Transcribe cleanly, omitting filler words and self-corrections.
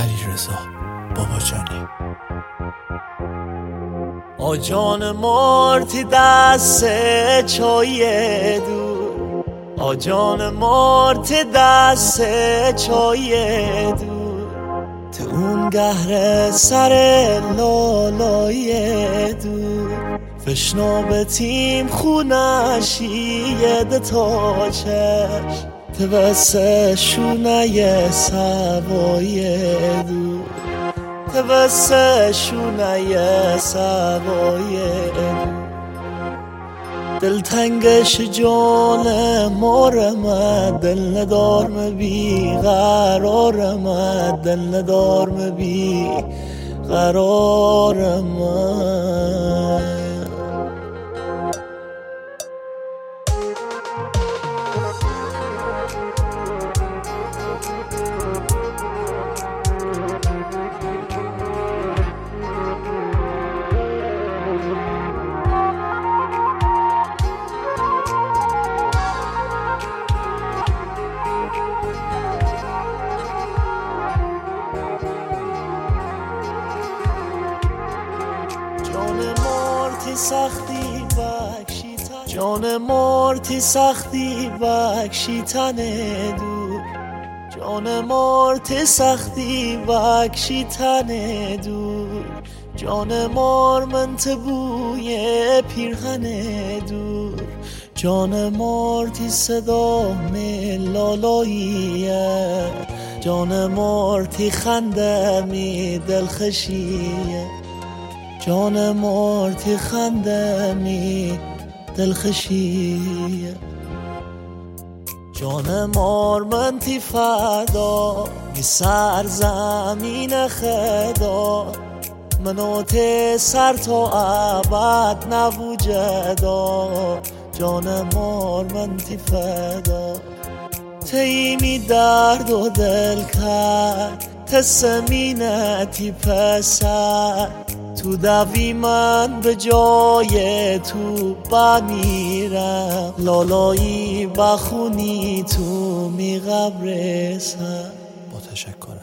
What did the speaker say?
علیرضا باباجانی. آجان مارتی دست چای دور، آجان مارتی دست چای دور، تو اون گهر سر لالای دور، فشنا تیم خونشی تا چشم، تو بس شونه سوای دور، تو بس شونه سوای دور. دلتنگش جان مارم، دل ندارم بی قرارم، دل ندارم بی قرارم. جان مارتی سختی بکشی تنه دور، جان مارتی سختی بکشی تنه دور، جان مار من تبوی پیرهنه دور، جان مارتی صدا لالاییه، جان مارتی خنده می دلخشیه، جان مارتی خنده می دلخشیه. جان مار من تی فدا می سر زمین خدا، منو تی سر تا ابد نبوجدا، جان مار من تی فدا، تی می درد و دل کرد تسمینتی پسر، تو دوی من به جای تو بمیرم، لالایی بخونی تو می قبر سر. با تشکر.